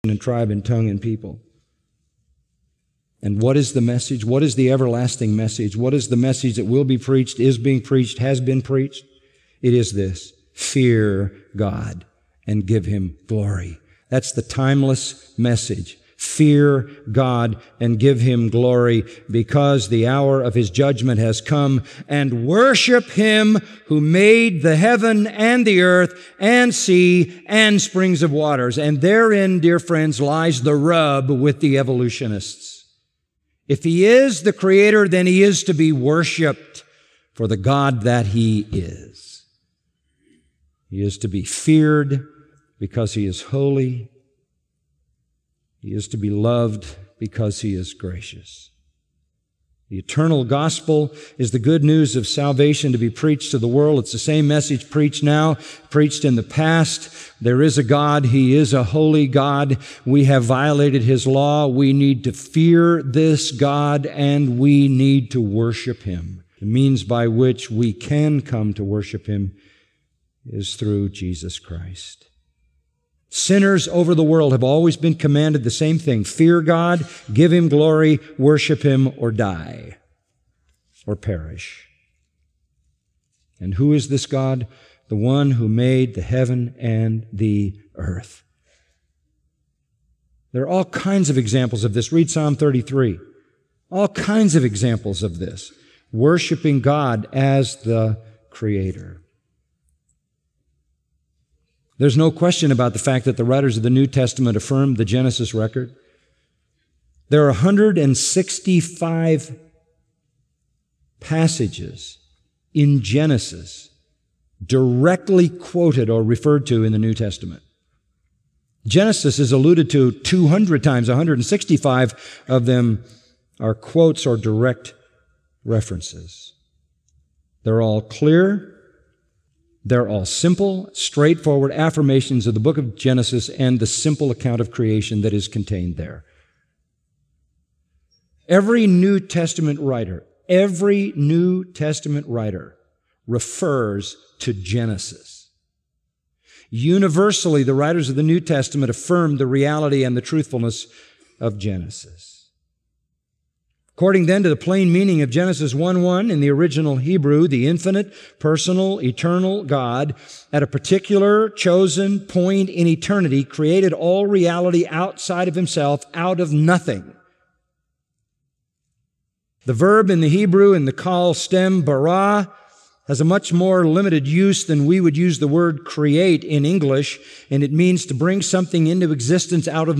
and tribe and tongue and people. And what is the message? What is the everlasting message? What is the message that will be preached, is being preached, has been preached? It is this: fear God and give Him glory. That's the timeless message. Fear God and give Him glory, because the hour of His judgment has come, and worship Him who made the heaven and the earth and sea and springs of waters. And therein, dear friends, lies the rub with the evolutionists. If He is the Creator, then He is to be worshiped for the God that He is. He is to be feared because He is holy. He is to be loved because He is gracious. The eternal gospel is the good news of salvation to be preached to the world. It's the same message preached now, preached in the past. There is a God. He is a holy God. We have violated His law. We need to fear this God, and we need to worship Him. The means by which we can come to worship Him is through Jesus Christ. Sinners over the world have always been commanded the same thing: fear God, give Him glory, worship Him, or die, or perish. And who is this God? The one who made the heaven and the earth. There are all kinds of examples of this. Read Psalm 33. All kinds of examples of this. Worshiping God as the Creator. There's no question about the fact that the writers of the New Testament affirmed the Genesis record. There are 165 passages in Genesis directly quoted or referred to in the New Testament. Genesis is alluded to 200 times. 165 of them are quotes or direct references. They're all clear. They're all simple, straightforward affirmations of the book of Genesis and the simple account of creation that is contained there. Every New Testament writer refers to Genesis. Universally, the writers of the New Testament affirm the reality and the truthfulness of Genesis. According then to the plain meaning of Genesis 1:1 in the original Hebrew, the infinite, personal, eternal God at a particular chosen point in eternity created all reality outside of Himself out of nothing. The verb in the Hebrew in the kal stem bara has a much more limited use than we would use the word create in English, and it means to bring something into existence out of